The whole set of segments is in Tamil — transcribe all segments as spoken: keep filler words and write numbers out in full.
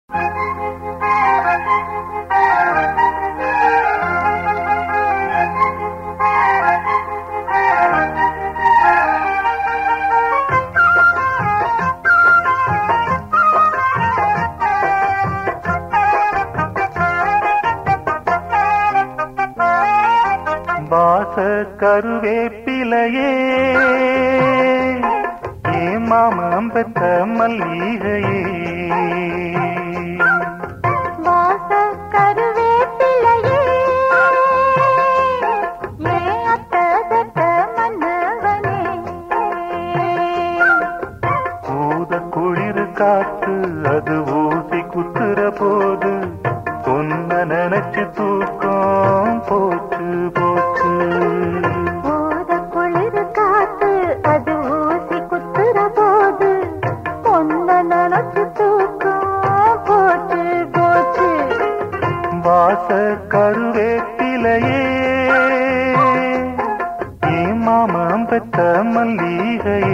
வாச கருவேப்பிலையே ஏ மாமம் பெற்ற மல்லிகையே வாச கருவேப்பிலையே ஏ அத்ததட்ட மன்னவனே ஊத குளிர் காத்து அது ஊசி குத்துற போது பொன்ன நினைச்சு தூக்கம் போச்சு போச்சு ஊத குளிர் காத்து அது ஊசி குத்துற போது பொன்ன நினைச்சு தூக்கம் போச்சு போச்சு வாச கருவேப்பிலையே ஏ மாமம் பெற்ற மல்லிகையே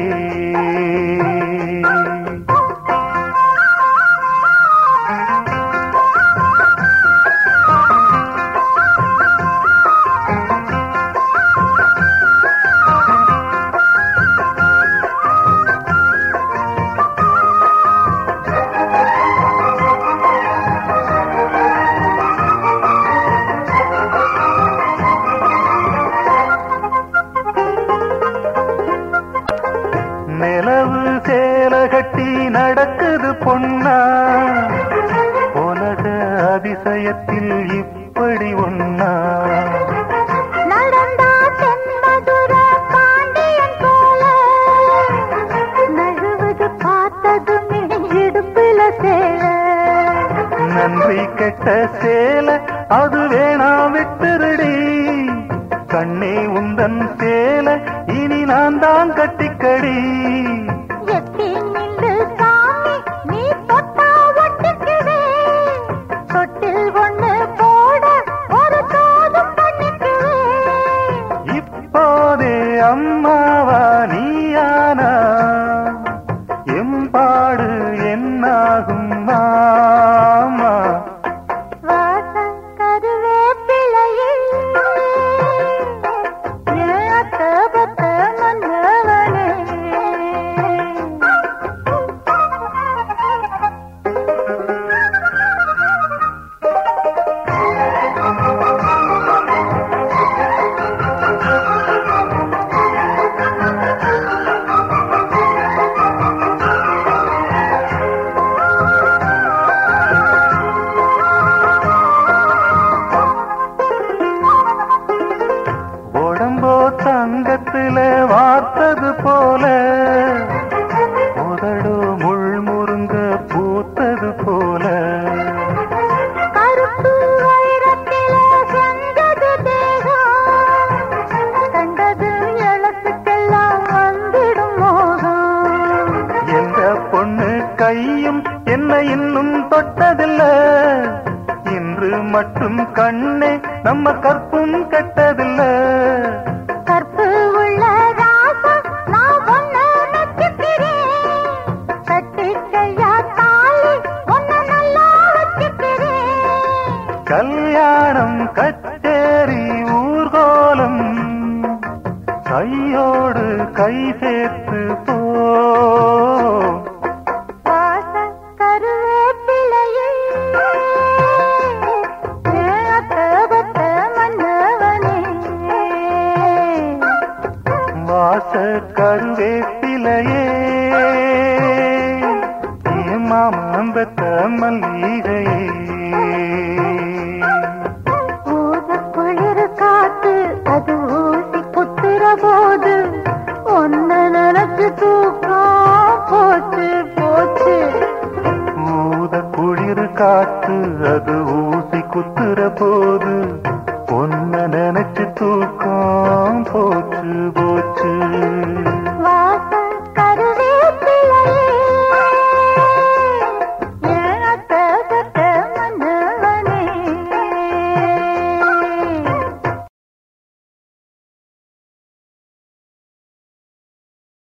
நிலவு சேல கட்டி நடக்குது பொன்னா உலக அதிசயத்தில் இப்படி ஒன்னா நடந்தா தென்மதுர பாண்டியன் போல நழுவது பார்த்ததுமே இடுப்புல சேல நன்றி கெட்ட சேல அது வேணா விட்டுருடி கண்ணே உந்தன் சேல இனி நான் தான் கட்டிக்கடி எட்டி நின்று சாமி நீ தொட்டா ஒட்டிக்குவே தொட்டில் ஒண்ணு போட ஒரு தோதும் பண்ணிக்குவே இப்போதே அம்மாவா நீயானா எம்பாடு என்னாகும் மாமா வாச கருவேப்பிலையே ஏ அத்தபத்த மன்னவனே உடம்போ தங்கத்துல வார்த்தது போல உதடோ முள் முருங்க பூத்தது போல கருப்பு வைரத்திலே செஞ்சது தேகம் கண்டது எழுத்துக்கெல்லாம் வந்திடும் மோகம் எந்த பொண்ணு கையும் என்ன இன்னும் தொட்டதில்ல இன்று மட்டும் கண்ணே நம்ம கற்பும் கெட்டதில்ல கற்பு உள்ள ராசம் நான் ஒன்ன நச்சுக்கிறேன் கட்டிக்கையா தாலி ஒன்ன நல்லா வச்சுக்கிறேன் கல்யாணம் கச்சேரி ஊர்கோலம் கையோடு கை சேர்த்து போ வாச கருவேப்பிலையே ஏ அத்தபத்த மன்னவனே வாச கருவேப்பிலையே ஏ மாமம் பெற்ற மல்லிகையே ஊத குளிர் காத்து அது ஊசி குத்துற போது ஒன்ன நினைச்சு தூக்கம் போச்சு போச்சு ஊத குளிர் காத்து அது ஊசி குத்துற போது